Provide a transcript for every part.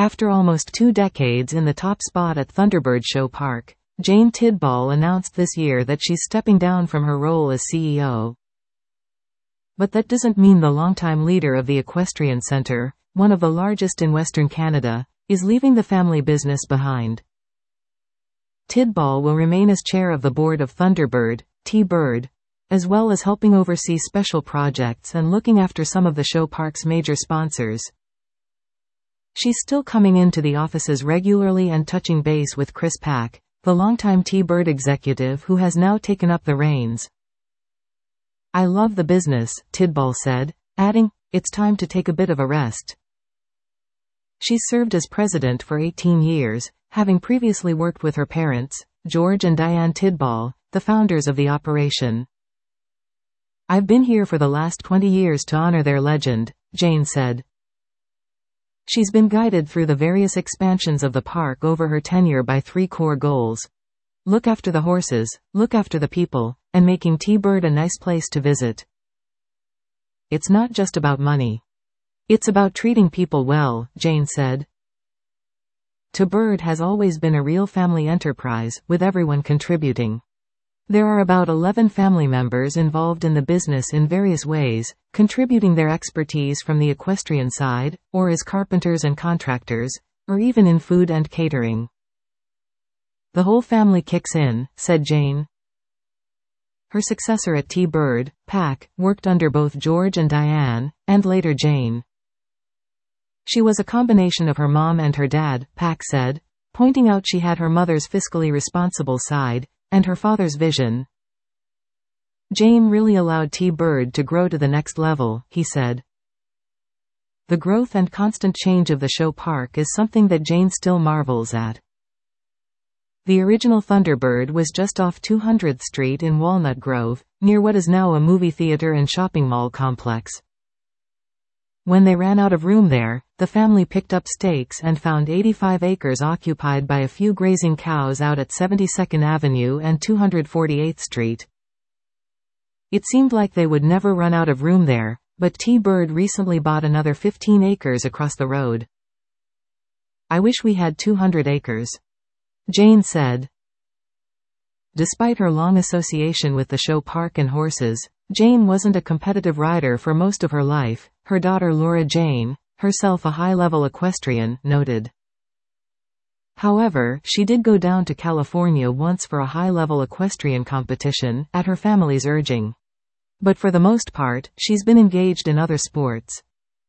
After almost 2 decades in the top spot at Thunderbird Show Park, Jane Tidball announced this year that she's stepping down from her role as CEO. But that doesn't mean the longtime leader of the Equestrian Centre, one of the largest in Western Canada, is leaving the family business behind. Tidball will remain as chair of the board of Thunderbird, T-Bird, as well as helping oversee special projects and looking after some of the show park's major sponsors. She's still coming into the offices regularly and touching base with Chris Pack, the longtime T-Bird executive who has now taken up the reins. "I love the business," Tidball said, adding, "It's time to take a bit of a rest." She's served as president for 18 years, having previously worked with her parents, George and Diane Tidball, the founders of the operation. "I've been here for the last 20 years to honor their legend," Jane said. She's been guided through the various expansions of the park over her tenure by 3 core goals: look after the horses, look after the people, and making T-Bird a nice place to visit. "It's not just about money. It's about treating people well," Jane said. T-Bird has always been a real family enterprise, with everyone contributing. There are about 11 family members involved in the business in various ways, contributing their expertise from the equestrian side, or as carpenters and contractors, or even in food and catering. "The whole family kicks in," said Jane. Her successor at T-Bird, Pack, worked under both George and Diane, and later Jane. "She was a combination of her mom and her dad," Pack said, pointing out she had her mother's fiscally responsible side, and her father's vision. "Jane really allowed T-Bird to grow to the next level," he said. The growth and constant change of the show park is something that Jane still marvels at. The original Thunderbird was just off 200th Street in Walnut Grove, near what is now a movie theater and shopping mall complex. When they ran out of room there, the family picked up stakes and found 85 acres occupied by a few grazing cows out at 72nd Avenue and 248th Street. It seemed like they would never run out of room there, but T-Bird recently bought another 15 acres across the road. "I wish we had 200 acres," Jane said. Despite her long association with the show park and horses, Jane wasn't a competitive rider for most of her life, her daughter Laura Jane, herself a high-level equestrian, noted. However, she did go down to California once for a high-level equestrian competition, at her family's urging. But for the most part, she's been engaged in other sports.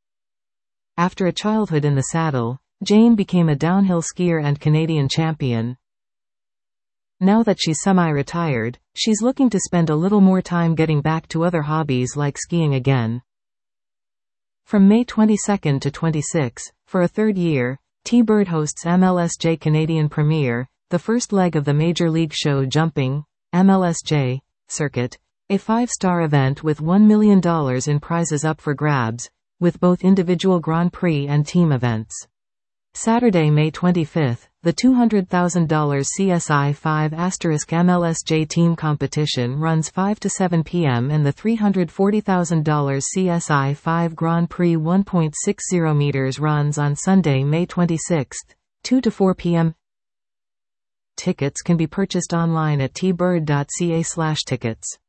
After a childhood in the saddle, Jane became a downhill skier and Canadian champion. Now that she's semi-retired, she's looking to spend a little more time getting back to other hobbies like skiing again. From May 22 to 26, for a third year, T-Bird hosts MLSJ Canadian Premier, the first leg of the Major League Show Jumping, MLSJ, circuit, a 5-star event with $1 million in prizes up for grabs, with both individual Grand Prix and team events. Saturday, May 25, the $200,000 CSI 5 *MLSJ team competition runs 5 to 7 p.m. and the $340,000 CSI 5 Grand Prix 1.60 meters runs on Sunday, May 26, 2 to 4 p.m. Tickets can be purchased online at tbird.ca/tickets.